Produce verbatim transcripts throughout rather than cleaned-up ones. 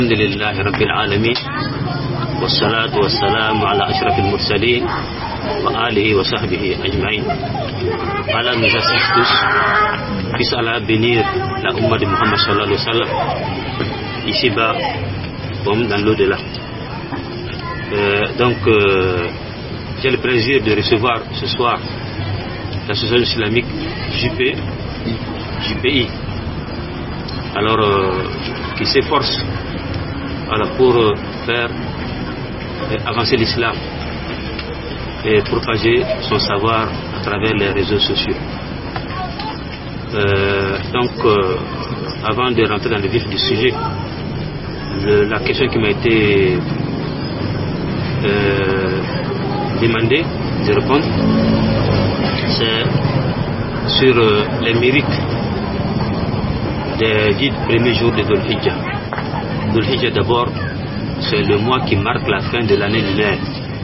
الحمد لله رب العالمين والصلاة والسلام على أشرف المرسلين وآله وصحبه أجمعين. Allah nous assiste tous, puisse Allah bénir la Ummah de Muhammad sallallahu alayhi wa sallam, ici-bas comme dans l'au-delà. Euh, donc, euh, j'ai le plaisir de recevoir ce soir l'association islamique J P, J P I, alors euh, qui s'efforce alors, pour euh, faire euh, avancer l'islam et propager son savoir à travers les réseaux sociaux. Euh, donc, euh, avant de rentrer dans le vif du sujet, le, la question qui m'a été euh, demandée de répondre, c'est sur euh, les mérites des dix premiers jours de Dhul Hijjah. Dhul Hijjah, d'abord, c'est le mois qui marque la fin de l'année lunaire.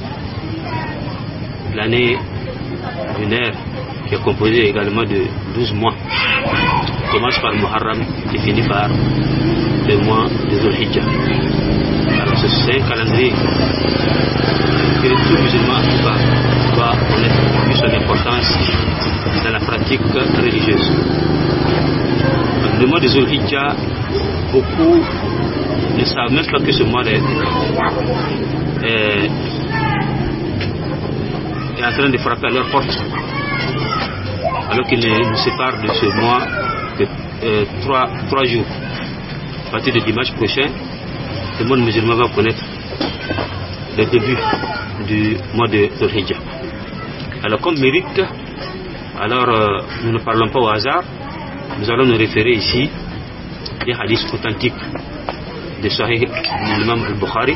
L'année lunaire qui est composée également de douze mois. On commence par Muharram et finit par le mois de Dhul Hijjah. Alors c'est un calendrier que tout musulman doit connaître vu son importance dans la pratique religieuse. Donc, le mois de Dhul Hijjah, beaucoup ne savent même pas que ce mois est, est, est en train de frapper à leur porte, alors qu'il nous sépare de ce mois de euh, trois, trois jours. À partir de dimanche prochain, le monde musulman va connaître le début du mois de Dhul Hijjah. Alors comme mérite, alors euh, nous ne parlons pas au hasard, nous allons nous référer ici des hadiths authentiques de Sahih de l'imam al-Bukhari,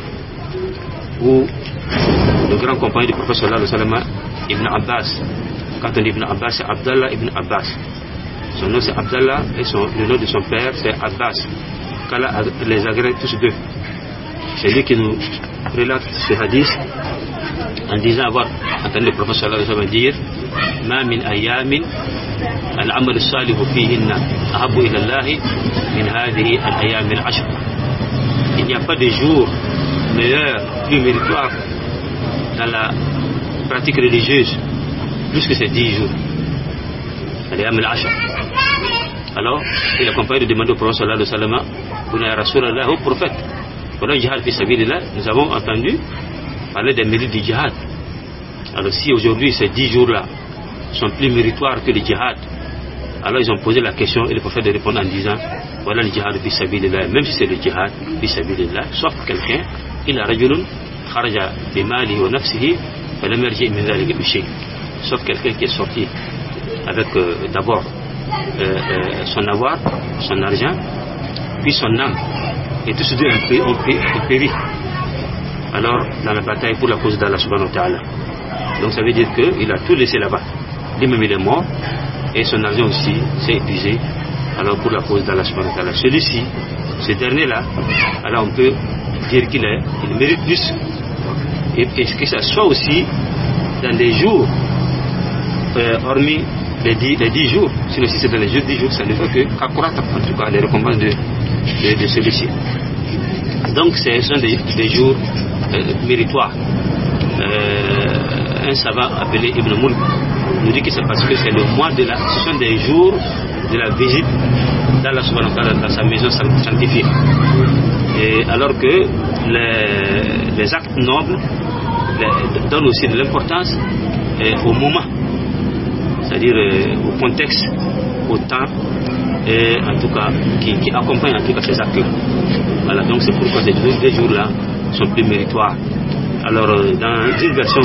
où le grand compagnon du prophète sallallahu alayhi wa sallam, Ibn Abbas, quand on dit Ibn Abbas, c'est Abdallah Ibn Abbas. Son nom c'est Abdallah et son, le nom de son père c'est Abbas. qu'Allah les agrée tous deux. C'est lui qui nous relate ce hadith en disant avoir entendu le prophète sallallahu alayhi wa sallam dire Ma min ayamin al-amal salihu fihinna ahabu ila Allahi min hadihi al-ayam al-ashr. Il n'y a pas de jour meilleur, plus méritoire dans la pratique religieuse plus que ces dix jours. Al-ayam al-ashr. Alors, il a compagnon de demander au prophète sallallahu alayhi wa sallam Buna Rasulallah au prophète. Pendant le djihad fi sabilillah, nous avons entendu parler des mérites du djihad. Alors si aujourd'hui ces dix jours-là sont plus méritoires que le djihad, alors ils ont posé la question et le prophète de répondre en disant voilà le djihad fi sabilillah, même si c'est le djihad fi sabilillah, sauf quelqu'un, il a rajulun kharaja bi malihi wa nafsihi falam yarji min dhalika bi shay. Sauf quelqu'un qui est sorti avec euh, d'abord euh, euh, son avoir, son argent, puis son âme, et tous ces deux ont péri alors dans la bataille pour la cause d'Allah subhanahu wa ta'ala. Donc ça veut dire qu'il a tout laissé là-bas, lui-même il est mort et son argent aussi s'est épuisé alors pour la cause d'Allah subhanahu wa ta'ala. Celui-ci, ce dernier-là, alors on peut dire qu'il est, il mérite plus, et, et que ça soit aussi dans des jours euh, hormis les dix, les dix jours, sinon si c'est dans les jours dix jours, ça ne fait que qu'accroître en tout cas les récompenses de, de, de celui-ci. Donc ce sont des, des jours euh, méritoires. Euh, un savant appelé Ibn Mulk nous dit que c'est parce que c'est le mois de la, ce sont des jours de la visite d'Allah subhanahu wa ta'ala dans sa maison sanctifiée. Et alors que les, les actes nobles les, donnent aussi de l'importance euh, au moment, c'est-à-dire euh, au contexte, au temps, et en tout cas qui, qui accompagne en tout cas ces actes. Voilà, donc c'est pourquoi ces deux, deux jours-là sont plus méritoires. Alors euh, dans une version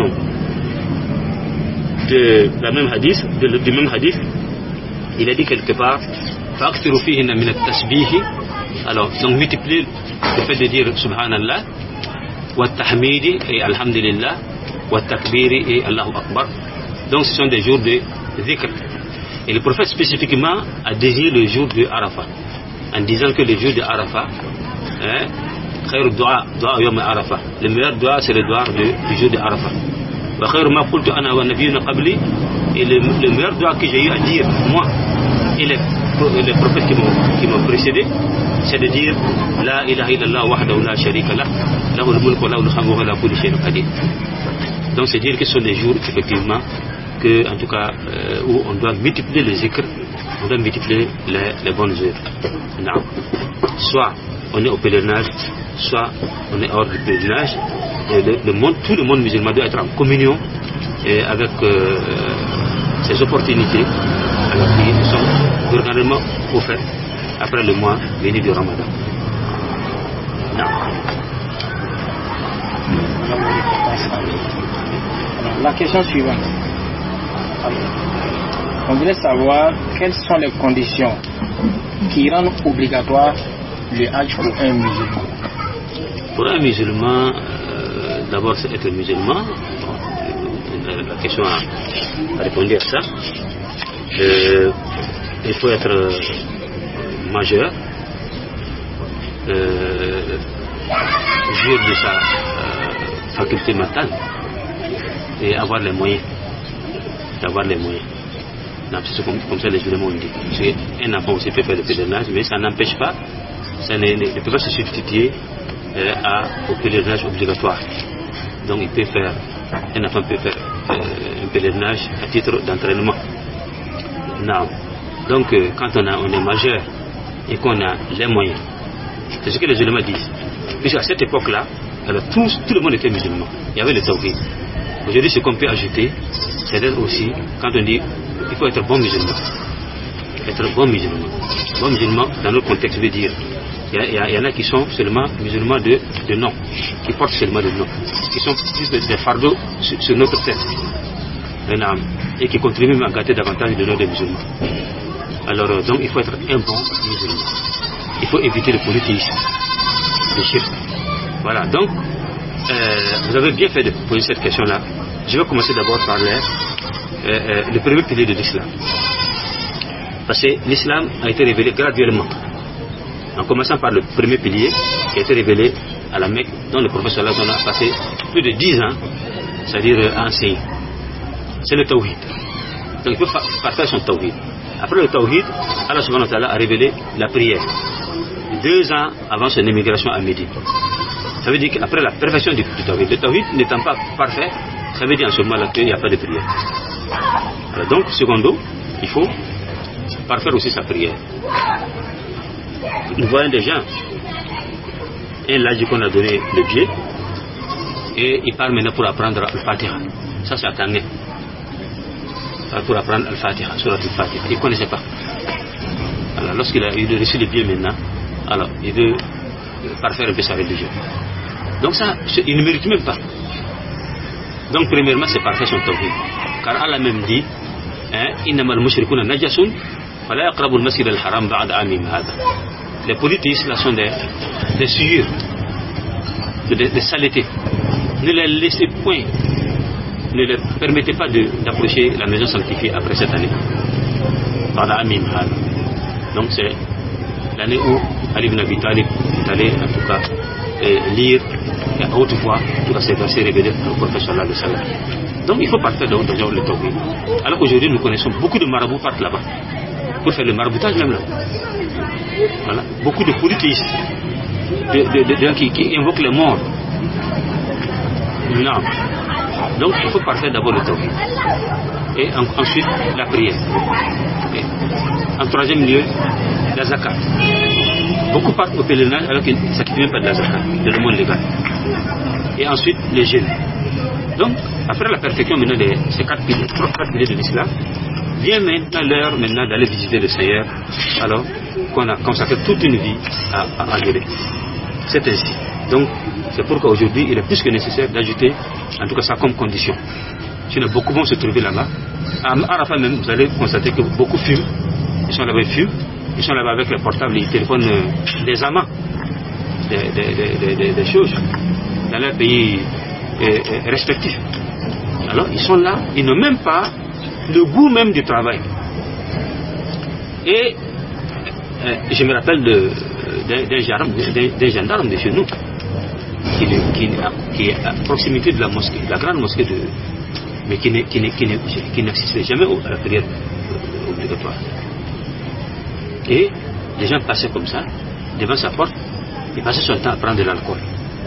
de la même hadith, de, du même hadith, il a dit quelque part فَأَكْثِرُ فِيهِنَّ مِنَ التَّسْبِيحِ. Alors donc multiplier le fait de dire Subhanallah, wa tahmidi et Alhamdulillah, wa takbiri et Allahu Akbar. Donc ce sont des jours de dhikr. Et le prophète spécifiquement a désigné le jour de Arafat en disant que le jour de Arafat, hein, khayr dua, dua yawm Arafat, le meilleur dua c'est le dua du jour de Arafat. Wa khayr ma qultu ana wa nabiyyuna qabli, et le, le meilleur dua que j'ai eu à dire moi et les, les prophètes qui m'ont précédé, c'est de dire La ilaha illallah wahdahu la sharika lah, lahul mulku wa lahul hamdu wa la kulli shay'in qadir. Donc c'est dire que ce sont des jours effectivement que, en tout cas, euh, où on doit multiplier les zikr, on doit multiplier les, les bonnes œuvres. Non. Soit on est au pèlerinage, soit on est hors du pèlerinage. Et le, le monde, tout le monde musulman doit être en communion et avec euh, ces opportunités alors qui nous sont gouvernement offertes après le mois béni du Ramadan. Non. Alors, la question suivante. Alors, on voulait savoir quelles sont les conditions qui rendent obligatoire le Hajj pour un musulman. Pour un musulman, euh, d'abord c'est être musulman. La question a, a répondu à ça. Euh, il faut être euh, majeur, euh, jouir de sa euh, faculté mentale et avoir les moyens. D'avoir les moyens. C'est comme, comme ça les musulmans ont dit. Parce qu'un enfant aussi peut faire le pèlerinage, mais ça n'empêche pas, ça ne, ne peut pas se substituer euh, à, au pèlerinage obligatoire. Donc il peut faire, un enfant peut faire euh, un pèlerinage à titre d'entraînement. Non. Donc euh, quand on, a, on est majeur et qu'on a les moyens, c'est ce que les musulmans disent. Puisqu'à cette époque-là, alors tout, tout le monde était musulman. Il y avait le tawhid. Aujourd'hui, ce qu'on peut ajouter, c'est d'être aussi, quand on dit il faut être bon musulman. Être bon musulman. Bon musulman, dans notre contexte, veut dire il y, y, y en a qui sont seulement musulmans de, de nom, qui portent seulement le nom, qui sont plus des de fardeaux sur, sur notre tête, et qui contribuent même à gâter davantage le nom des musulmans. Alors, donc, il faut être un bon musulman. Il faut éviter le politisme, le shirk. Voilà, donc, euh, vous avez bien fait de poser cette question-là. Je vais commencer d'abord par le, euh, euh, le premier pilier de l'islam. Parce que l'islam a été révélé graduellement. En commençant par le premier pilier qui a été révélé à la Mecque, dont le prophète sallallahu alayhi wa sallam a passé plus de dix ans, c'est-à-dire à enseigner. C'est le tawhid. Donc il peut partager son tawhid. Après le tawhid, Allah subhanahu wa ta'ala a révélé la prière. Deux ans avant son émigration à Médine. Ça veut dire qu'après la perfection du, du tawhid, le tawhid n'étant pas parfait, ça veut dire en ce moment-là qu'il n'y a pas de prière. Alors donc, secondo, il faut parfaire aussi sa prière. Nous voyons des gens, un là qu'on a donné le pied, et il part maintenant pour apprendre Al-Fatiha. Ça c'est à Tanguay. Pour apprendre Al-Fatiha, sur Al-Fatiha. Il ne connaissait pas. Alors lorsqu'il a eu reçu le pied maintenant, alors il veut parfaire un peu sa religion. Donc ça, il ne mérite même pas. Donc premièrement, c'est parfaire son tawhid. Car Allah même dit, innamal mushrikuna najasun, fala yaqrabu al-masjid al-haram ba'da amim hada. Les polythéistes là sont des, des souillures, des, des saletés. Ne les laissez point, ne les permettez pas d'approcher la maison sanctifiée après cette année. Ba'da amim hada. Donc c'est l'année où Ali ibn Abi Talib est allé en tout cas euh, lire et à haute voix tout à ces versets révélés au prophète sallallahu alayhi wa sallam. Donc il faut partir de d'abord le tawhid. Alors qu'aujourd'hui nous connaissons beaucoup de marabouts partent là-bas pour faire le maraboutage même là. Voilà. Beaucoup de polythéistes de, de, de, de, qui, qui invoquent les morts. Non. Donc il faut partir d'abord le tawhid. Et en, ensuite la prière. Okay. En troisième lieu, la zakat. Beaucoup partent au pèlerinage alors qu'ils ne s'acquittent même pas de la zakat, de le monde légal. Et ensuite les jeûnes. Donc, après la perfection maintenant de ces quatre piliers, quatre piliers de l'islam, vient maintenant l'heure maintenant d'aller visiter le Seigneur, alors qu'on a consacré toute une vie à, à adorer. C'est ainsi. Donc, c'est pourquoi aujourd'hui, il est plus que nécessaire d'ajouter, en tout cas ça comme condition. Sinon, beaucoup vont se trouver là-bas. À Arafat même, vous allez constater que beaucoup fument. Ils sont là-bas, ils fument. Ils sont là-bas avec les portables, ils téléphonent euh, des amants, des, des, des, des, des choses dans leur pays euh, euh, respectifs. Alors, ils sont là, ils n'ont même pas le goût même du travail. Et euh, je me rappelle d'un gendarme, d'un gendarme de chez nous qui, qui, qui est à proximité de la mosquée, de la grande mosquée de, mais qui n'assistait jamais à la prière obligatoire. Et les gens passaient comme ça, devant sa porte, il passait son temps à prendre de l'alcool.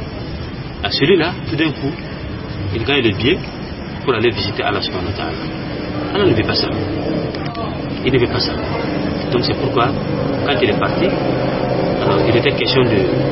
À celui-là, tout d'un coup, il gagne le billet pour aller visiter Allah subhanahu wa ta'ala. Allah ne veut pas ça. Il ne veut pas ça. Donc c'est pourquoi, quand il est parti, alors il était question de,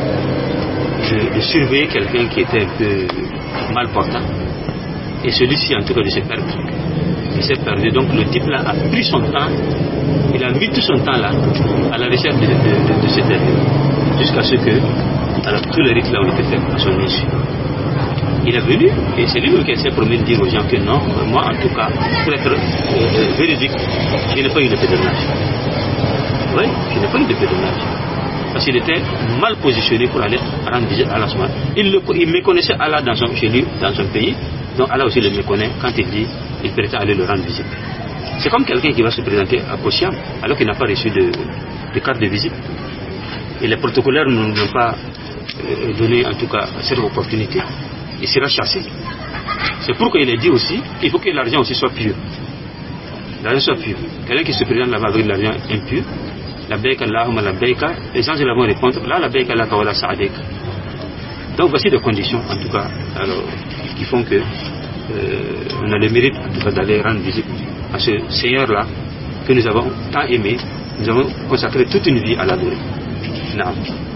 de, de surveiller quelqu'un qui était un peu mal portant. Et celui-ci, en tout cas, de se perdre. Il s'est perdu. Donc le type là a pris son temps, il a mis tout son temps là à la recherche de, de, de, de cet dernier. Jusqu'à ce que, alors tous les rites là ont été faits à son issue. Il est venu et c'est lui qui s'est promis de dire aux gens que non, moi en tout cas, pour être euh, véridique, je n'ai pas eu de pèlerinage. Oui, je n'ai pas eu de pèlerinage. Parce qu'il était mal positionné pour aller rendre visite à Allah. Il, le, il méconnaissait Allah dans son, chez lui, dans son pays, donc Allah aussi le méconnaît quand il dit il prétend aller le rendre visite. C'est comme quelqu'un qui va se présenter à Kossiam alors qu'il n'a pas reçu de, de carte de visite. Et les protocolaires n'ont pas euh, donné en tout cas cette opportunité. Il sera chassé. C'est pourquoi il est dit aussi il faut que l'argent aussi soit pur. L'argent soit pur. Quelqu'un qui se présente là-bas avec de l'argent impur, la baïka Allahumma la baïka, les gens vont répondre là la baïka la kawala sa'adek. Donc voici des conditions en tout cas alors, qui font que euh, on a le mérite en tout cas d'aller rendre visite à ce Seigneur-là que nous avons tant aimé, nous avons consacré toute une vie à l'adorer. Non.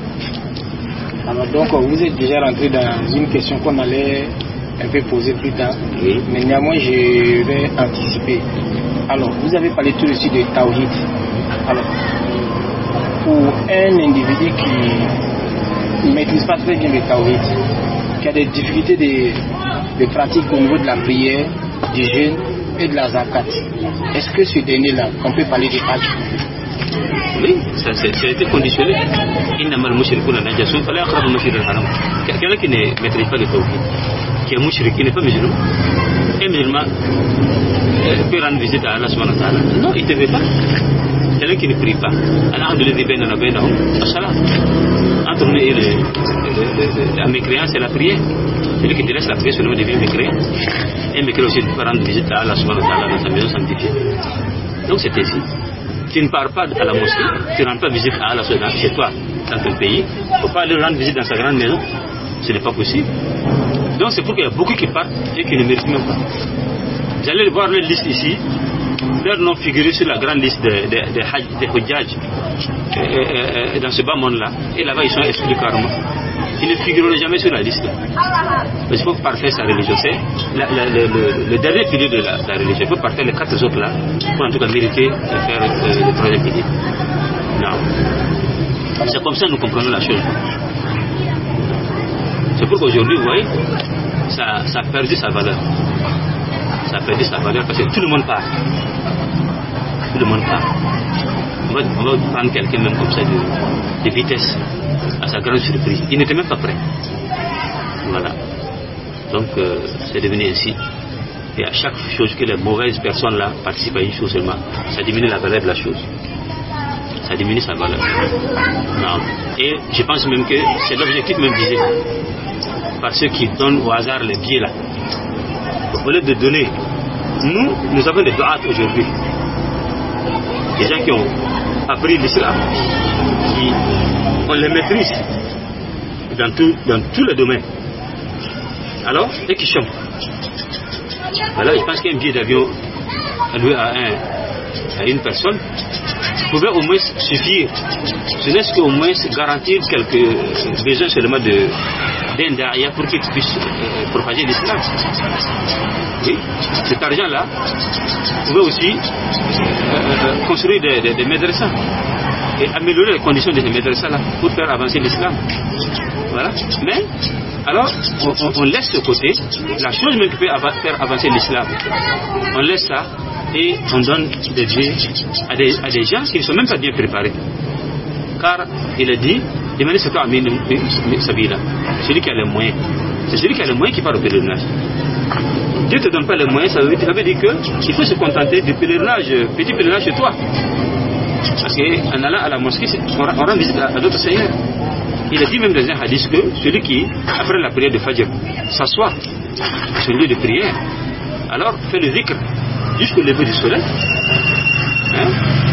Alors donc vous êtes déjà rentré dans une question qu'on allait un peu poser plus tard, oui. Mais néanmoins je vais anticiper. Alors vous avez parlé tout de suite de Tawhid. Alors pour un individu qui ne maîtrise pas très bien le Tawhid, qui a des difficultés de, de pratique au niveau de la prière, du jeûne et de la zakat, est-ce que ce dernier-là, on peut parler de Hajj? Oui, ça, ça a été conditionné. Innamal mushrikuna najasun fala yaqrabu al-masjid al-haram. Quelqu'un qui ne maîtrise pas le tawhid, qui est mushrik, qui n'est pas musulman, un musulman peut rendre visite à Allah subhanahu wa ta'ala. Non, il ne te veut pas. Quelqu'un qui ne prie pas. Entre nous et le, le, la mécréance, c'est la prière. Celui qui te laisse la prière seulement devient mécréant. Et mécréant aussi peut rendre visite à Allah subhanahu wa ta'ala dans sa maison sanctifiée. Donc c'est ainsi. Tu ne pars pas à la mosquée, tu ne rends pas visite à Allah chez toi, dans ton pays. Il ne faut pas aller rendre visite dans sa grande maison. Ce n'est pas possible. Donc c'est pourquoi il y a beaucoup qui partent et qui ne méritent même pas. Vous allez voir les listes ici. Leurs noms figurent sur la grande liste des de, de, de Hujjaj euh, euh, dans ce bas monde-là. Et là-bas, ils sont exclus carrément. Ils ne figureront jamais sur la liste. Mais il faut parfaire sa religion. C'est la, la, le, le, le dernier pilier de la, la religion. Il faut parfaire les quatre autres là pour en tout cas mériter de faire euh, le troisième pilier. Non. C'est comme ça que nous comprenons la chose. C'est pourquoi aujourd'hui, vous voyez, ça, ça a perdu sa valeur. Ça a perdu sa valeur parce que tout le monde part. Tout le monde part. On va, on va prendre quelqu'un même comme ça de, de vitesse, à sa grande surprise. Il n'était même pas prêt. Voilà. Donc euh, c'est devenu ainsi. Et à chaque chose que les mauvaises personnes là participent à une chose seulement, ça diminue la valeur de la chose. Ça diminue sa valeur. Non. Et je pense même que c'est l'objectif même visé par ceux qui donnent au hasard les billets là. Au lieu de donner, nous, nous avons des du'at aujourd'hui. Des gens qui ont appris l'islam, qui on les maîtrise dans, tout, dans tous les domaines. Alors, et qui chantent. Alors, je pense qu'un billet d'avion alloué à, un, à une personne pouvait au moins suffire, ce n'est qu'au moins garantir quelques besoins seulement de d'un daïa pour qu'il puisse euh, propager l'islam. Oui, cet argent-là pouvait aussi euh, euh, construire des, des, des médecins et améliorer les conditions de ces médecins-là pour faire avancer l'islam. Voilà. Mais, alors, on, on, on laisse de côté la chose même qui peut av- faire avancer l'islam. On laisse ça et on donne des billets à des, à des gens qui ne sont même pas bien préparés. Car il a dit, demandez ce qu'à Amin Sabila. Celui qui a les moyens. C'est celui qui a les moyens qui part au pèlerinage. Dieu ne te donne pas les moyens, ça veut, ça veut dire qu'il faut se contenter du pèlerinage, petit pèlerinage chez toi. Parce qu'en allant à la mosquée, on rend visite à, à d'autres seigneurs. Il a dit même dans un hadith que celui qui, après la prière de Fajr, s'assoit sur le lieu de prière, alors fait le dhikr jusqu'au lever du soleil. Hein?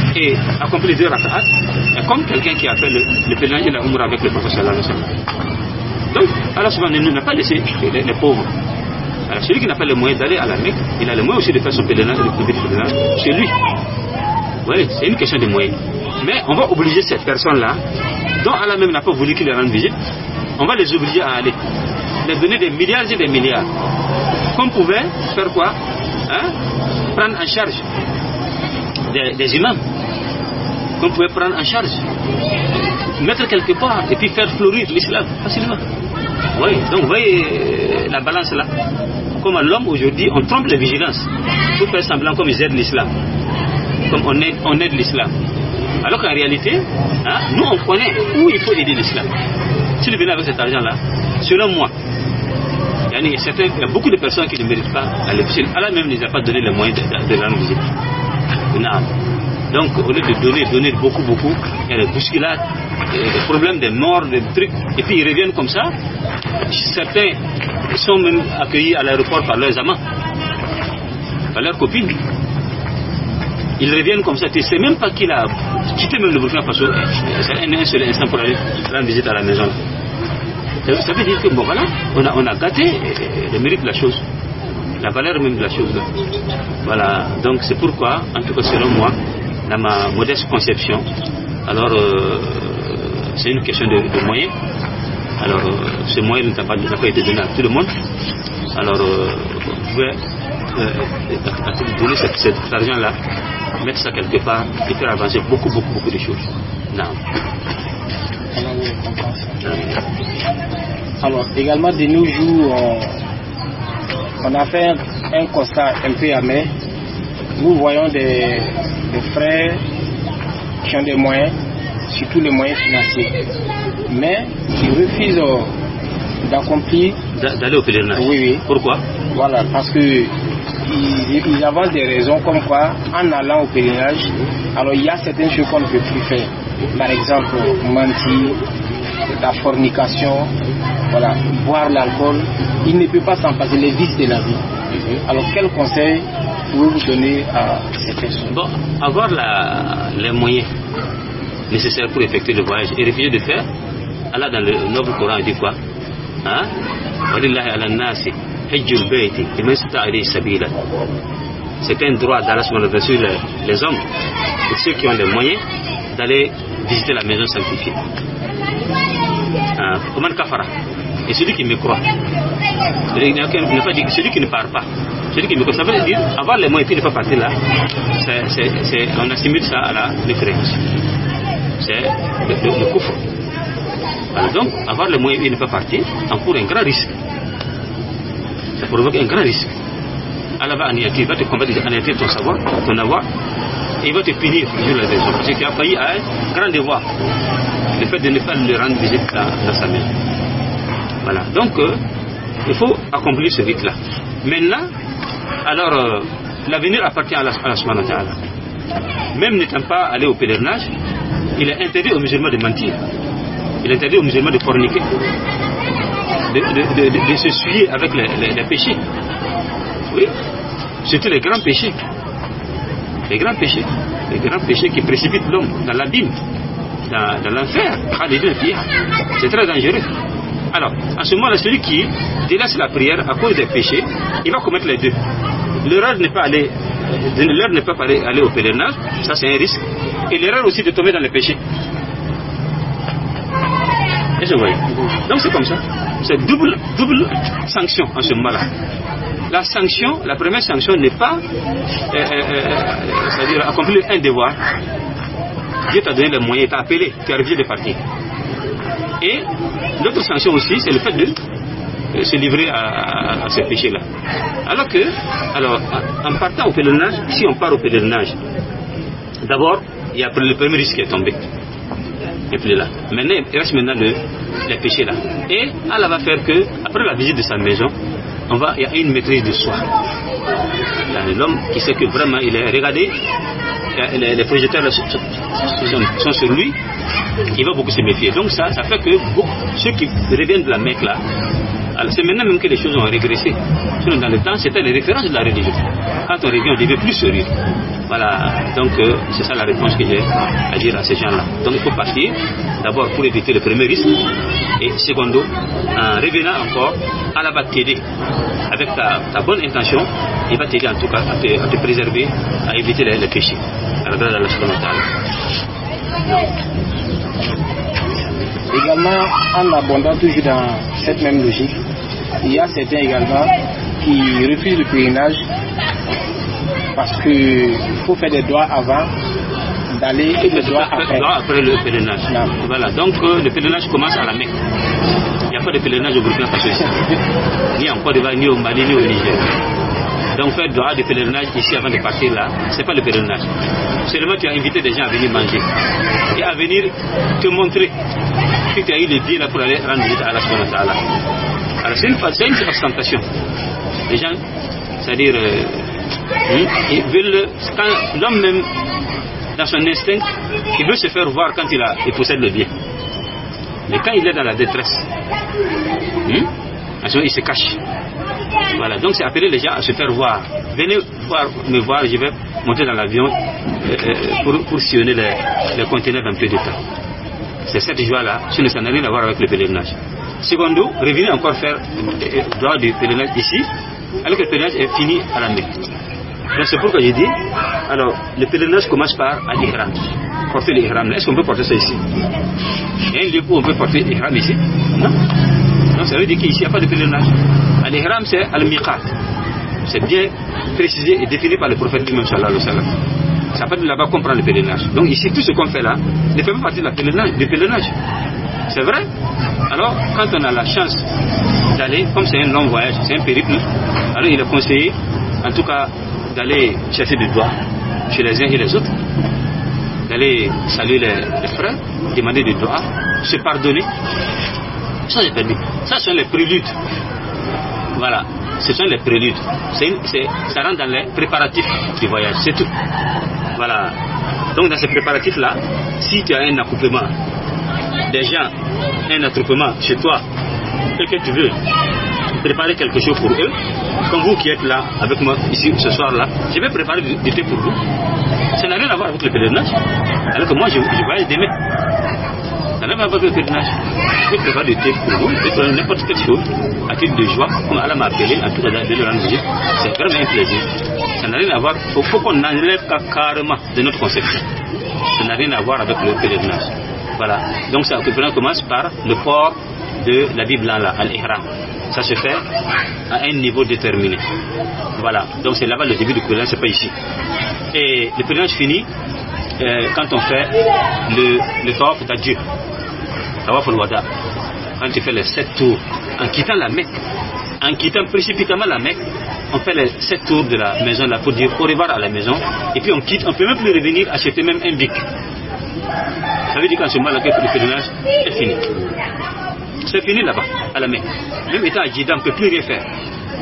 et accomplit deux rak'at est comme quelqu'un qui a fait le, le pèlerinage et la umrah avec le prophète sallallahu alayhi wa sallam. Donc Allah subhanahu wa ta'ala n'a pas laissé les, les pauvres. Alors celui qui n'a pas les moyens d'aller à la Mecque, il a les moyens aussi de faire son pèlerinage, de pèlerinage chez lui. Oui, c'est une question de moyens. Mais on va obliger ces personnes-là, dont Allah même n'a pas voulu qu'ils les rendent visite, on va les obliger à aller. Les donner des milliards et des milliards. Qu'on pouvait faire quoi, hein? Prendre en charge des, des imams. Qu'on pouvait prendre en charge. Mettre quelque part et puis faire fleurir l'islam facilement. Oui, donc vous voyez la balance là. Comme l'homme aujourd'hui, on trompe les vigilances pour faire semblant comme ils aident l'islam. Comme on aide, on aide l'islam. Alors qu'en réalité, hein, nous on connaît où il faut aider l'islam. S'il venait avec cet argent là, selon moi, il y, a certains, il y a beaucoup de personnes qui ne méritent pas aller visiter. Allah même ne les a pas donné les moyens de, de, de rendre visite. Non. Donc au lieu de donner, donner beaucoup, beaucoup, il y a des bousculades, des problèmes, des morts, des trucs, et puis ils reviennent comme ça. Certains sont même accueillis à l'aéroport par leurs amants, par leurs copines. Ils reviennent comme ça, tu ne sais même pas qu'il a quitté même le Burkina Faso, c'est un, un seul instant pour aller rendre visite à la maison. Ça veut dire que bon voilà, on a, on a gâté le mérite de la chose, la valeur même de la chose. Là. Voilà, donc c'est pourquoi, en tout cas selon moi, dans ma modeste conception, alors euh, c'est une question de, de moyens. Alors euh, ce moyen n'a pas, pas été donné à tout le monde. Alors euh, vous pouvez euh, donner cet, cet argent-là, mettre ça quelque part et faire avancer beaucoup, beaucoup, beaucoup de choses. Non. Alors, également de nos jours, on, on a fait un, un constat un peu amer. Nous voyons des, des frères qui ont des moyens, surtout les moyens financiers, mais qui refusent d'accomplir. D'aller au pèlerinage. Oui, oui. Pourquoi? Voilà, parce que ils, ils avancent des raisons comme quoi, en allant au pèlerinage, alors il y a certaines choses qu'on ne peut plus faire. Par exemple, mentir, la fornication, voilà, boire l'alcool, il ne peut pas s'en passer, les vices de la vie. Mm-hmm. Alors quel conseil pouvez-vous donner à ces personnes? Bon, avoir la, les moyens nécessaires pour effectuer le voyage et refuser de faire, Allah dans le Nouveau Coran dit quoi? Hein? C'est un droit d'Allah sur les, les hommes, pour ceux qui ont les moyens d'aller visiter la maison sanctifiée. Oman Kafara. Et celui qui me croit. Il n'y a pas dit celui qui ne part pas. Celui qui me croit, ça veut dire avoir les moyens et puis ne pas partir là. C'est, c'est, c'est, on assimile ça à la mécréance. C'est le, le, le coufre. Alors donc, avoir les moyens et ne pas partir encourt un grand risque. Ça provoque un grand risque. Allah va anéantir, va te combattre, anéantir ton savoir, ton avoir, et il va te punir sur la raison. Parce qu'il a failli à un grand devoir, le fait de ne pas le rendre visite dans, dans sa maison. Voilà. Donc, euh, il faut accomplir ce rite-là. Maintenant, alors, euh, l'avenir appartient à Allah subhanahu wa ta'ala. Même n'étant pas allé au pèlerinage, il est interdit aux musulmans de mentir. Il est interdit aux musulmans de forniquer, de, de, de, de, de se souiller avec les, les, les péchés. Oui, surtout les grands péchés. Les grands péchés. Les grands péchés qui précipitent l'homme dans l'abîme, dans, dans l'enfer. C'est très dangereux. Alors, à ce moment-là, celui qui délaisse la prière à cause des péchés, il va commettre les deux. L'erreur n'est pas aller, l'erreur n'est pas aller, aller au pèlerinage, ça c'est un risque. Et l'erreur aussi de tomber dans les péchés. Et je vois. Donc c'est comme ça. C'est double, double sanction en ce moment-là. La sanction, la première sanction n'est pas, euh, euh, c'est-à-dire accomplir un devoir. Dieu t'a donné les moyens, il t'a appelé, tu es obligé de partir. Et l'autre sanction aussi, c'est le fait de euh, se livrer à, à, à ces péchés-là. Alors que, alors, en partant au pèlerinage, si on part au pèlerinage, d'abord, il y a le premier risque qui est tombé. Et puis là. Maintenant, il reste maintenant le, les péchés là. Et Allah va faire que, après la visite de sa maison, on va, il y a une maîtrise de soi. L'homme qui sait que vraiment il est regardé, les, les projecteurs là, sont, sont sur lui, il va beaucoup se méfier. Donc ça, ça fait que beaucoup, ceux qui reviennent de la Mecque là, Alors c'est maintenant même que les choses ont régressé. Sinon dans le temps c'était les références de la religion. Quand on revient on devient plus sérieux. Voilà, donc euh, c'est ça la réponse que j'ai à dire à ces gens-là. Donc il faut partir d'abord pour éviter le premier risque et secondo en revenant encore Allah va t'aider avec ta, ta bonne intention, il va t'aider en tout cas à te, à te préserver, à éviter les, les péchés. Alors, Allah subhanahu wa ta'ala. Également, en abondant toujours dans cette même logique, il y a certains également qui refusent le pèlerinage parce qu'il faut faire des doigts avant d'aller et des doigts après. après le pèlerinage. Non. Voilà, donc euh, le pèlerinage commence à la Mecque. Il n'y a pas de pèlerinage au Burkina Faso ici, ni en Côte d'Ivoire, ni au Mali, ni au Niger. Donc faire doigt de pèlerinage ici avant de partir là, c'est pas le pèlerinage. Seulement tu as invité des gens à venir manger et à venir te montrer que tu as eu les pieds là pour aller rendre visite à Allah subhanahu wa ta'ala. Alors c'est une, une ostentation. Les gens, c'est-à-dire, euh, ils veulent, quand l'homme même, dans son instinct, il veut se faire voir quand il, a, il possède le bien. Mais quand il est dans la détresse, hmm, il se cache. Voilà, donc c'est appeler les gens à se faire voir. Venez voir, me voir, je vais monter dans l'avion euh, pour, pour sillonner les, les conteneurs d'un peu de temps. C'est cette joie-là, sinon ça n'a rien à voir avec le pèlerinage. Secondo, revenez encore faire le droit du pèlerinage ici, alors que le pèlerinage est fini à la Mecque. Donc c'est pourquoi j'ai dit, alors le pèlerinage commence par l'ihram. Porter l'ihram. Est-ce qu'on peut porter ça ici? Il y a un lieu où on peut porter l'ihram ici? Non. Donc ça veut dire qu'ici il n'y a pas de pèlerinage. L'ihram c'est al-miqat. C'est bien précisé et défini par le prophète lui-même sallallahu alayhi wa sallam. Ça peut là-bas comprendre le pèlerinage. Donc ici tout ce qu'on fait là ne fait pas partie du pèlerinage, pèlerinage. C'est vrai? Alors quand on a la chance d'aller, comme c'est un long voyage, c'est un périple, alors il est conseillé en tout cas d'aller chercher du doigt chez les uns et les autres, d'aller saluer les, les frères, demander du doigt, se pardonner. Ça c'est permis. Ça ce sont les préludes. Voilà, ce sont les préludes. C'est une, c'est, ça rentre dans les préparatifs du voyage, c'est tout. Voilà. Donc dans ces préparatifs-là, si tu as un accouplement, des gens, un attroupement chez toi, et que tu veux préparer quelque chose pour eux, comme vous qui êtes là avec moi ici ce soir-là, je vais préparer du, du thé pour vous. Ça n'a rien à voir avec le pèlerinage. Alors que moi je, je voyage demain. Ça n'a rien à voir avec le pèlerinage. Je peux préparer du thé pour vous, je peux préparer n'importe quelle chose à titre de joie, comme Allah m'a appelé, en tout cas de le rendre visite. C'est vraiment un plaisir. Ça n'a rien à voir. Il faut qu'on enlève carrément de notre conception. Ça n'a rien à voir avec le pèlerinage. Voilà. Donc ça commence par le port de la Bible là, al-ihram. Ça se fait à un niveau déterminé. Voilà. Donc c'est là-bas le début du pèlerinage, c'est pas ici. Et le pèlerinage finit euh, quand on fait le, le tawaf d'adieu. Tawaf al-wada. Quand tu fais les sept tours, en quittant la Mecque, en quittant précipitamment la Mecque, on fait les sept tours de la maison là pour dire au revoir à la maison. Et puis on quitte, on peut même plus revenir acheter même un bic. Ça veut dire qu'en ce moment-là, le pèlerinage est fini. C'est fini là-bas, à la Mecque. Même étant à Jeddah, on ne peut plus rien faire.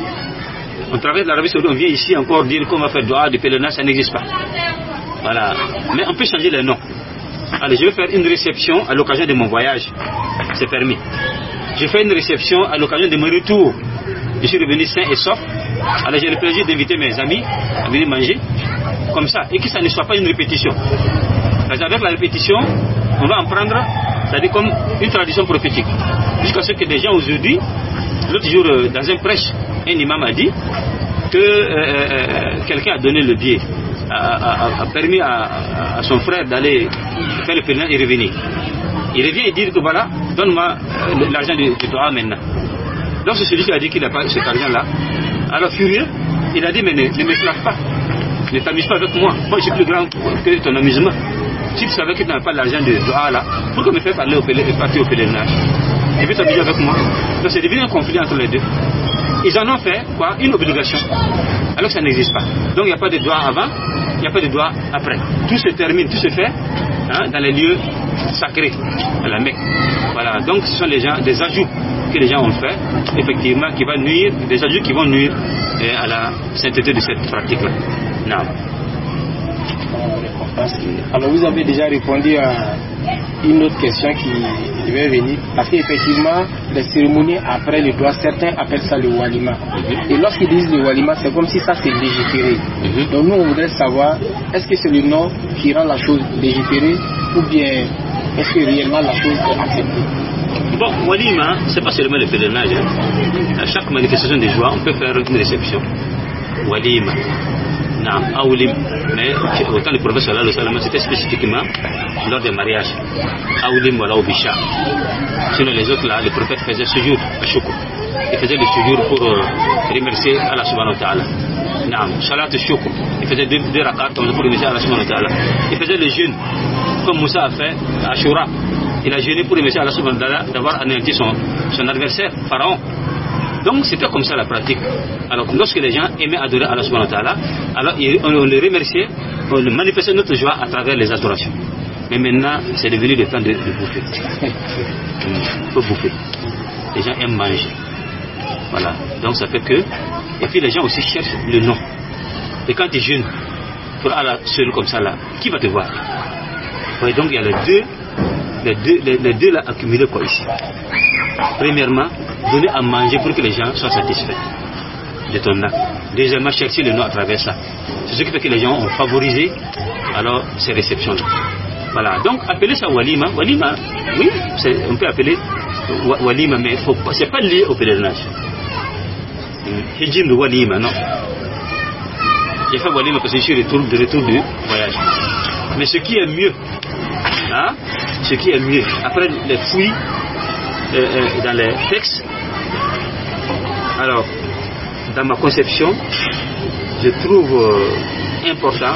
On traverse l'Arabie Saoudite, on vient ici encore dire qu'on va faire doigt de pèlerinage, ça n'existe pas. Voilà. Mais on peut changer les noms. Allez, je vais faire une réception à l'occasion de mon voyage. C'est permis. Je fais une réception à l'occasion de mon retour. Je suis revenu sain et sauf. Alors j'ai le plaisir d'inviter mes amis à venir manger. Comme ça. Et que ça ne soit pas une répétition. Parce qu'avec la répétition, on va en prendre, c'est-à-dire comme une tradition prophétique. Jusqu'à ce que des gens aujourd'hui, l'autre jour dans un prêche, un imam a dit que euh, quelqu'un a donné le billet, a, a, a permis à, à, à son frère d'aller faire le pèlerinage et revenir. Il revient et dit que voilà, donne-moi euh, l'argent de, de toi maintenant. Donc c'est celui qui a dit qu'il n'a pas cet argent-là. Alors furieux, il a dit mais ne, ne me flatte pas, ne t'amuse pas avec moi, moi je suis plus grand que ton amusement. Si tu savais que tu n'as pas l'argent de doigt là, pourquoi me faire parler au pèlerinage, partir au pèlerinage? Et puis t'amuser avec moi. Donc c'est devenu un conflit entre les deux. Ils en ont fait quoi? Une obligation. Alors que ça n'existe pas. Donc il n'y a pas de doigt avant, il n'y a pas de doigt après. Tout se termine, tout se fait hein, dans les lieux sacrés, à la Mecque. Voilà. Donc ce sont les gens, des ajouts que les gens ont fait, effectivement, qui vont nuire, des ajouts qui vont nuire eh, à la sainteté de cette pratique-là. Non. Alors vous avez déjà répondu à une autre question qui devait venir. Parce qu'effectivement, les cérémonies après le doigt, certains appellent ça le walima. Mm-hmm. Et lorsqu'ils disent le walima, c'est comme si ça c'est légiféré. Mm-hmm. Donc nous, on voudrait savoir, est-ce que c'est le nom qui rend la chose légiférée ou bien est-ce que réellement la chose est acceptée? Bon, walima, c'est pas seulement le pèlerinage. Hein. À chaque manifestation de joie, on peut faire une réception. Walima. Non, Aoulim. Mais autant le prophète sallallahu alayhi wa sallam, c'était spécifiquement lors des mariages. Aoulim wala Obisha. Sinon les autres là, le prophète faisait sujoud à Shoukou. Il faisait le sujoud pour euh, remercier Allah subhanahu wa ta'ala. Non, Salat Shoukou. Il faisait deux, deux rakats pour remercier Allah subhanahu wa ta'ala. Il faisait le jeûne, comme Moussa a fait à Ashura. Il a jeûné pour remercier Allah subhanahu wa ta'ala d'avoir anéanti son, son adversaire, Pharaon. Donc c'était comme ça la pratique. Alors lorsque les gens aimaient adorer Allah subhanahu wa ta'ala, alors on, on les remerciait, on manifestait notre joie à travers les adorations. Mais maintenant, c'est devenu le temps de, de bouffer. Il faut bouffer. Les gens aiment manger. Voilà. Donc ça fait que... Et puis les gens aussi cherchent le nom. Et quand tu jeûnes pour Allah seul comme ça là, qui va te voir? Ouais, donc il y a les deux, les deux, les, les deux là accumulés quoi ici. Premièrement, donner à manger pour que les gens soient satisfaits de ton acte. Deuxièmement, chercher le nom à travers ça. C'est ce qui fait que les gens ont favorisé alors ces réceptions-là. Voilà. Donc appeler ça walima, walima, oui, on peut appeler walima, mais ce n'est pas lié au pèlerinage. Hijim de walima, non. J'ai fait walima parce que je suis de retour, de retour du voyage. Mais ce qui est mieux, hein, ce qui est mieux, après les fouilles euh, euh, dans les textes, alors, dans ma conception, je trouve euh, important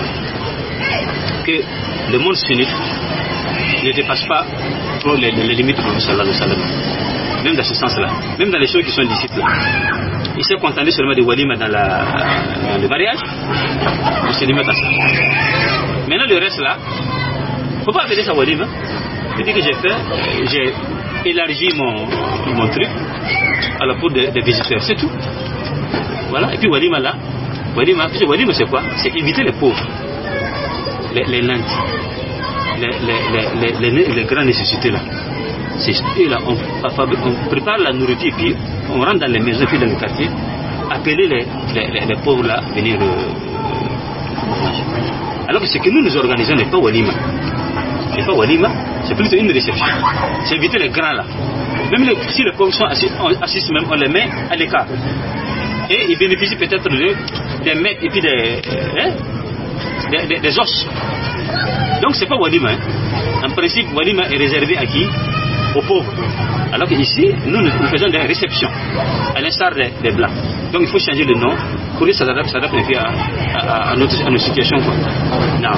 que le monde sunnite ne dépasse pas trop les, les limites du prophète sallallahu alayhi wa sallam. Même dans ce sens-là, même dans les choses qui sont licites là. Il s'est contenté seulement de walima dans, la, dans le mariage, on se limite à ça. Maintenant le reste là, il ne faut pas appeler ça walima. Je dis que j'ai fait, j'ai élargi mon, mon truc alors pour des, des visiteurs, c'est tout. Voilà, et puis walima là, walima, walima c'est quoi? C'est éviter les pauvres, les, les nantis, les, les, les, les, les grandes nécessités là. C'est là, on, on prépare la nourriture et puis on rentre dans les maisons puis dans le quartier, appeler les, les, les, les pauvres là à venir euh, manger. Alors que ce que nous nous organisons n'est pas walima. C'est pas walima, c'est plutôt une réception. C'est éviter les grands là. Même les, si les pauvres sont assis, assis même, on les met à l'écart. Et ils bénéficient peut-être de, des mecs et puis des, hein, des, des, des os. Donc c'est pas walima. Hein. En principe, walima est réservé à qui? Aux pauvres. Alors qu'ici, nous, nous faisons des réceptions, à l'instar des, des blancs. Donc il faut changer le nom pour que ça s'adapte à, à, à, notre, à nos situations. Quoi. Non.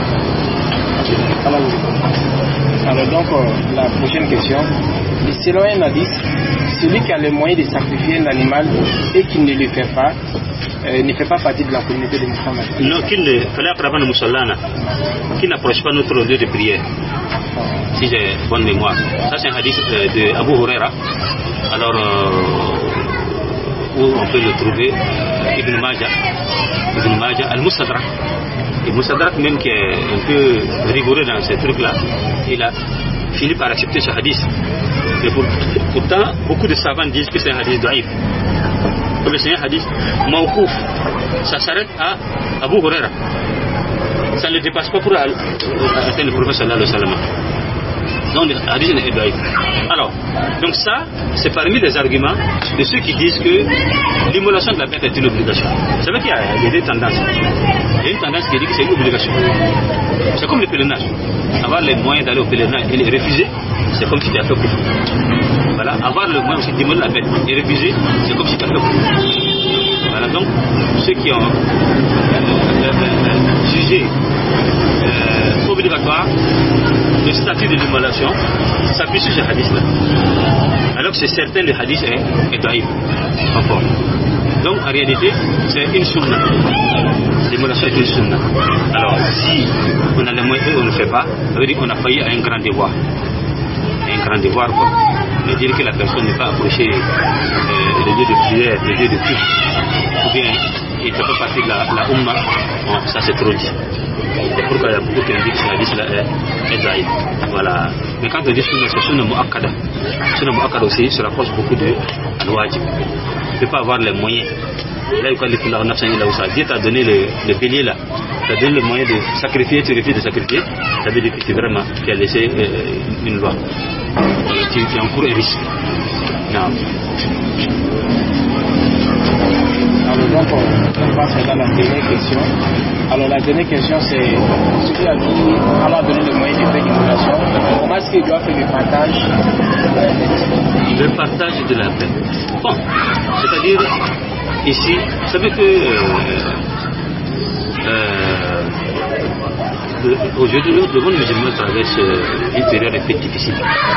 Alors, alors donc, euh, la prochaine question. Selon un hadith, celui qui a les moyens de sacrifier un animal et qui ne le fait pas, euh, ne fait pas partie de la communauté de Muhammad. Non, qui ne fallait apprendre Moussallana, qui n'approche pas notre lieu de prière. Si j'ai bonne mémoire. Ça c'est un hadith euh, de Abu Huraira. Alors, euh, où on peut le trouver, Ibn Majah, Ibn Majah, Al-Mustadrak. Et Mustadrak même qui est un peu rigoureux dans ces trucs-là, il a fini par accepter ce hadith. Mais pour, pourtant, beaucoup de savants disent que c'est un hadith daïf. Comme c'est un hadith mawkouf, ça s'arrête à Abu Huraira. Ça ne le dépasse pas pour atteindre le prophète sallallahu alayhi wa sallam. Donc le hadith est daïf. Alors, donc ça, c'est parmi les arguments de ceux qui disent que l'immolation de la bête est une obligation. Vous savez qu'il y a, il y a des tendances. Il y a une tendance qui dit que c'est une obligation. C'est comme le pèlerinage. Avoir les moyens d'aller au pèlerinage et les refuser, c'est comme si tu as fait coup. Voilà. Avoir le moyen aussi d'immoler la bête et refuser, c'est comme si tu as fait coup. Voilà. Donc, ceux qui ont euh, euh, jugé euh, obligatoire le statut de l'immolation s'appuie sur ce hadith-là. Alors que c'est certain, le hadith est, est daïf. Encore. Donc, en réalité, c'est une sunna. L'immolation est une sunna. Alors, si on a les moyens et on ne le fait pas, ça veut dire qu'on a failli à un grand devoir. Un grand devoir, quoi. Mais dire que la personne n'est pas approchée euh, le lieu de prière, le lieu de culte, ou bien il ne fait pas partie de la, la Ummah, bon, ça c'est trop dit. C'est pourquoi il y a beaucoup qui indiquent que ce hadith là est, est daïf. Voilà. Mais quand on dit sunna, c'est sunna mu'akkada. Sunna mu'akkada aussi se rapproche beaucoup de al-wajib. On ne peut pas avoir les moyens. Là, Dieu t'a donné le, le bélier là. Tu as donné le moyen de sacrifier, tu refuses de sacrifier. Ça veut dire que tu vraiment tu as laissé euh, une loi. Tu, tu encours un risque. Non. Alors donc on passe maintenant à la dernière question. Alors la dernière question c'est ce qu'il a dit, Allah a donné le moyen de faire l'immolation. Comment est-ce qu'il doit faire le partage de la paix? Le partage de la paix. Bon, c'est-à-dire ici, vous savez que euh, euh, aujourd'hui le monde musulman traverse une période un peu difficile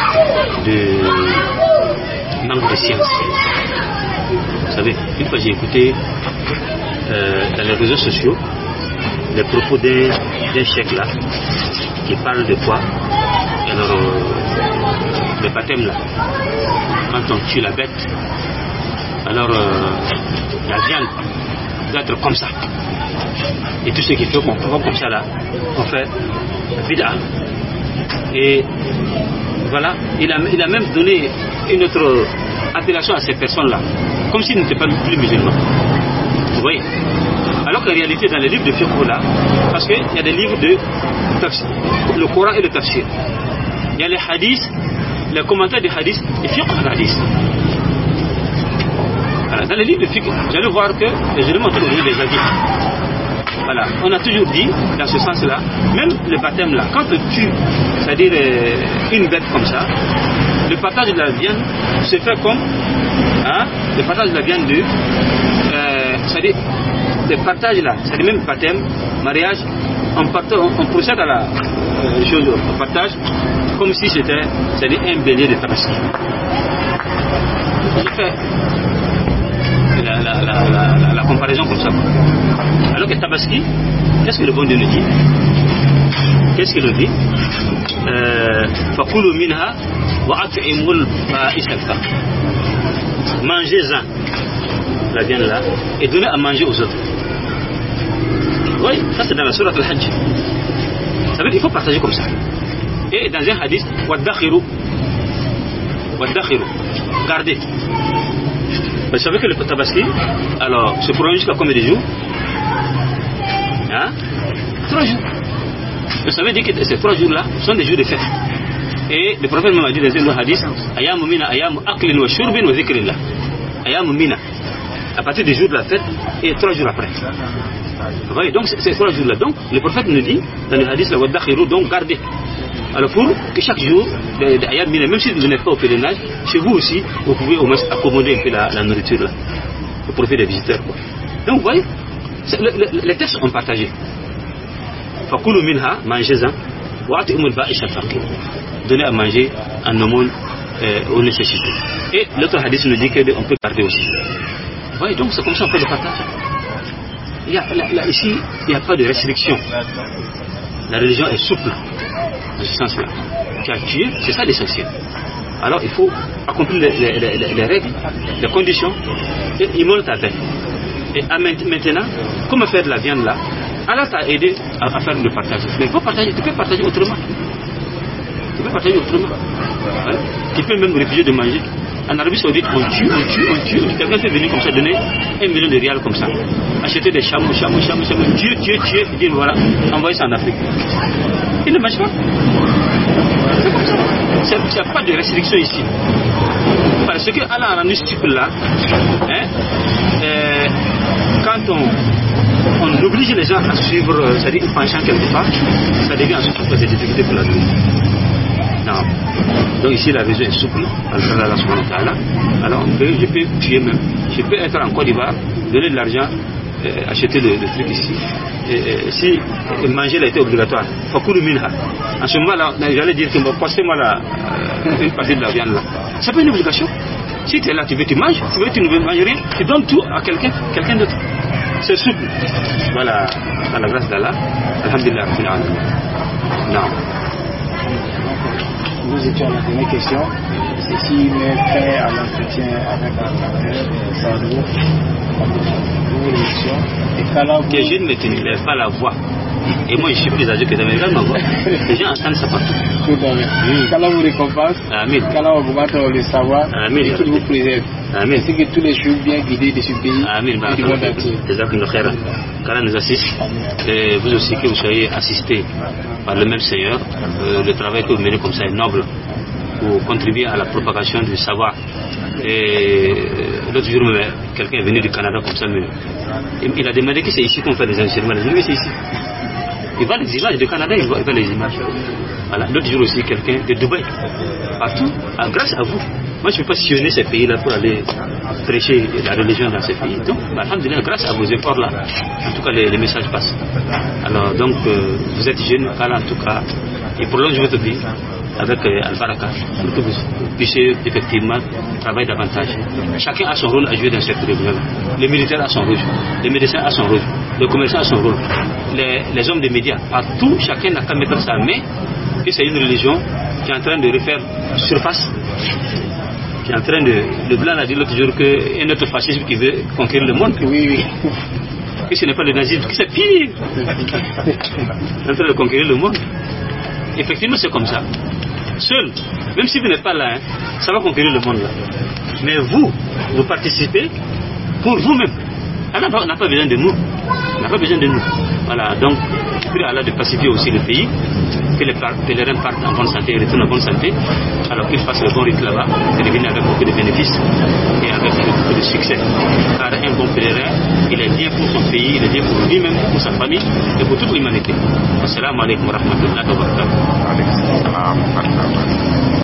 de manque de science. Vous savez, une fois j'ai écouté euh, dans les réseaux sociaux les propos d'un, d'un chef là qui parle de quoi. Alors euh, le baptême là, quand on tue la bête, alors euh, la viande doit être comme ça. Et tout ce qui fait qu'on fait comme ça là, on fait bid'a. Et voilà, il a, il a même donné une autre appellation à ces personnes-là, comme s'ils n'étaient pas plus musulmans. Vous voyez? Alors qu'en réalité, dans les livres de fiqh là, parce qu'il y a des livres de tafsir, le Coran et le tafsir. Il y a les hadiths, les commentaires des hadiths et fiqh al-hadith. Voilà, dans les livres de fiqh, vous allez voir que, et je vais montrer au niveau des avis. Voilà, on a toujours dit, dans ce sens-là, même le baptême là, quand on tue, c'est-à-dire euh, une bête comme ça, le partage de la viande se fait comme, hein, le partage de la viande de, euh, c'est-à-dire, le partage là, c'est-à-dire même baptême, mariage, on, partage, on, on procède à la euh, chose, au partage, comme si c'était, c'est-à-dire un bélier de tabaski. J'ai fait la, la, la, la, la comparaison comme ça. Alors que tabaski, qu'est-ce que le bon Dieu nous dit? Qu'est-ce qu'il nous dit? Fakulu minha wa at'imul ba'isata. Mangez-en la viande là et donnez à manger aux autres. Oui, ça c'est dans la sourate al-Hajj. Ça veut dire qu'il faut partager comme ça. Et dans un hadith, wadakhiru, wadakhiru, gardez. Vous savez que le tabaski, alors, se prolonge jusqu'à combien de jours? Hein? Trois jours. Vous savez dire que ces trois jours-là sont des jours de fête. Et le prophète m'a dit dans un hadith, ayamu mina, ayamu aklin wa shurbin wa dhikrillah. Ayamu mina. À partir du jour de la fête et trois jours après. Vous voyez, donc c'est trois jours-là. Donc, le prophète nous dit, dans le hadith, la wadakhiru, donc gardez. Alors pour que chaque jour, même si vous n'êtes pas au pèlerinage, chez vous aussi, vous pouvez au moins accommoder un peu la, la nourriture là, au profit des visiteurs. Quoi. Donc vous voyez, le, le, les textes ont partagé. Fakulu minha, mangez-en, wa at'imul ba'isha al-faqir. Donnez à manger en aumône euh, aux nécessités. Et l'autre hadith nous dit qu'on peut garder aussi. Vous voyez, donc c'est comme ça qu'on fait le partage. Il y a, là, là, ici, il n'y a pas de restriction. La religion est souple. Dans ce sens-là. Tu as tué, c'est ça l'essentiel. Alors il faut accomplir les, les, les, les règles, les conditions, et immole ta veille. Et maintenant, comment faire de la viande là? Allah t'a aidé à, à faire le partage. Mais il faut partager, tu peux partager autrement. Tu peux partager autrement. Hein? Tu peux même refuser de manger. En Arabie Saoudite, on tue, on tue, on tue. Quelqu'un peut venir comme ça, donner un million de rials comme ça. Acheter des chameaux, chameaux, chameaux, chameaux, tuer, tuer, tuer, et dire voilà, envoyer ça en Afrique. Il ne mange pas. C'est comme ça. Il n'y a pas de restriction ici. Parce que Allah a rendu ce là, hein, euh, quand on, on oblige les gens à suivre, c'est-à-dire un penchant quelque part, ça devient ensuite des difficultés pour la vie. Non. Donc ici la raison est souple. Alors on peut, je peux tuer même. Je peux être en Côte d'Ivoire, donner de l'argent, euh, acheter le, le truc ici. Et, et, si et manger là était obligatoire, fakulu minha. En ce moment-là, j'allais dire que bon, passez-moi la, euh, une partie de la viande là. C'est pas une obligation. Si tu es là, tu veux, tu manges. Si tu veux, tu ne veux manger rien, tu donnes tout à quelqu'un, quelqu'un d'autre. C'est souple. Voilà, à la grâce d'Allah. Alhamdulillah. Non. Nous étions à la dernière question. Ceci met fin à l'entretien avec la Sardou. Nous l'émission. Et que je ne me tenais pas la voix. Et moi, je suis plus âgé que dans mes gars, les gens entendent ça partout. Tout à fait. Qu'Allah vous récompense. Amen. Qu'Allah augmente le savoir. Amen. Et qu'il vous préserve. Amen. Ainsi que tous les jours bien guidés de ce pays. Amen. Et du monde entier. Qu'Allah nous assiste. Et vous aussi, que vous soyez assistés par le même Seigneur. Euh, le travail que vous menez comme ça est noble pour contribuer à la propagation du savoir. Et l'autre jour, quelqu'un est venu du Canada comme ça, mais il a demandé que c'est ici qu'on fait des enseignements. Je lui ai dit, c'est ici. Il va les images du Canada, il va, il va les images. Voilà. L'autre jour aussi, quelqu'un de Dubaï, partout, ah, grâce à vous. Moi, je ne peux pas sillonner ces pays-là pour aller prêcher la religion dans ces pays. Donc, alhamdoulilah, grâce à vos efforts-là, en tout cas, les, les messages passent. Alors, donc, euh, vous êtes jeune, en tout cas, et prolonge votre vie avec euh, Al-Baraka, pour que vous puissiez effectivement travailler davantage. Chacun a son rôle à jouer dans cette religion. Le militaire a son rôle, le médecin a son rôle, le commerçant a son rôle, les, les hommes des médias, partout, chacun n'a qu'à mettre sa main, que c'est une religion qui est en train de refaire surface, qui est en train de... Le blanc a dit l'autre jour qu'un autre fascisme qui veut conquérir le monde. Oui, oui. Que ce n'est pas le nazisme, que c'est pire. En train de conquérir le monde. Effectivement, c'est comme ça. Seul, même si vous n'êtes pas là, hein, ça va conquérir le monde là. Mais vous, vous participez pour vous-même. Allah n'a pas besoin de nous. Il n'a pas besoin de nous. Voilà, donc, je prie à Allah de pacifier aussi le pays, que les pèlerins partent en bonne santé et retournent en bonne santé, alors qu'ils fassent le bon rite là-bas, et reviennent avec beaucoup de bénéfices et avec beaucoup de succès. Car un bon pèlerin, il est bien pour son pays, il est bien pour lui-même, pour sa famille et pour toute l'humanité. Assalamu alaikum wa rahmatullahi wa barakatuh.